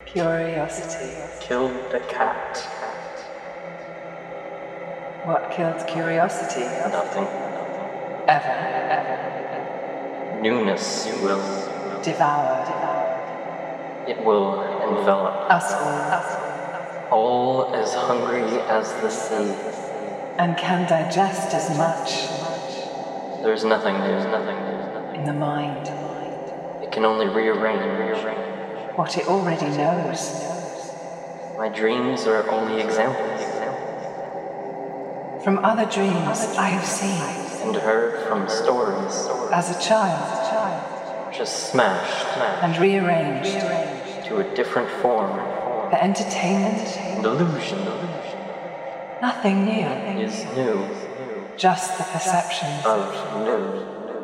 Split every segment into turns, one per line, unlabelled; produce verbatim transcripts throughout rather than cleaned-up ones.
Curiosity
killed a cat.
What killed curiosity?
Nothing.
Ever, ever.
Newness will.
Devour.
It will envelop.
Us all.
All as hungry as the sea.
And can digest as much.
There's nothing, there's nothing, there's nothing.
In the mind.
It can only rearrange, rearrange.
What it already knows.
My dreams are only examples.
From other dreams I have seen.
And heard from stories.
As a child.
Just smashed, smashed.
And rearranged.
To a different form.
For entertainment.
And illusion.
Nothing new.
Is new.
Just the perception.
Of new.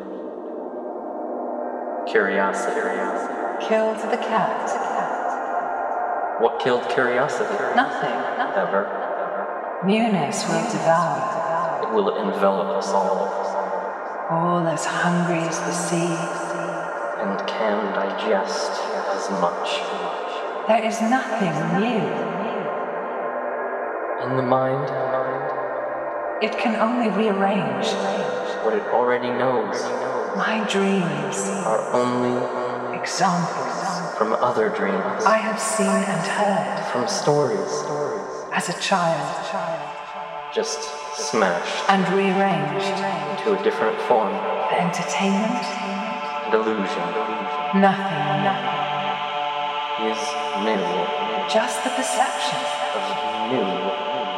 Curiosity.
Killed the cat.
What killed curiosity?
Nothing.
Ever.
Newness will devour.
It will envelop us all.
All as hungry as the sea.
And can digest as much.
There is nothing new.
In the mind,
it can only rearrange.
What it already knows.
My dreams
are only
examples
from other dreams.
I have seen and heard
from stories.
As a child.
Just smashed
and rearranged
into a different form.
For entertainment
and illusion.
Nothing, nothing
is new.
Just the perception
of new.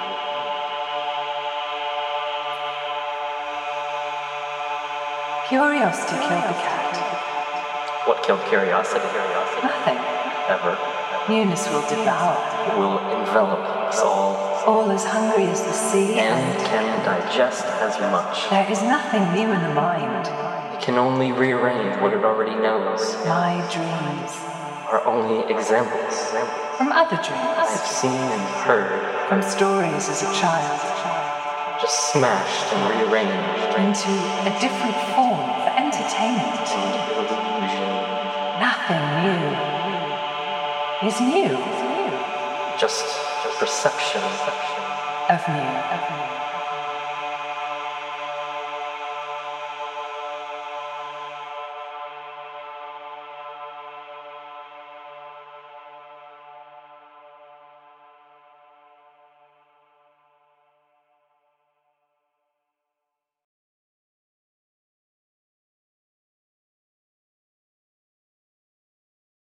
Curiosity killed the cat.
What killed curiosity? Curiosity.
Nothing.
Ever.
Newness will devour.
It will envelop us all.
All as hungry as the sea.
And can digest as much.
There is nothing new in the mind.
It can only rearrange what it already knows.
My dreams
are only examples.
From other dreams.
I have seen and heard.
From stories as a child.
Just smashed and rearranged
into a different form for entertainment
and illusion.
Nothing new is new.
Just a perception
of new. Of new.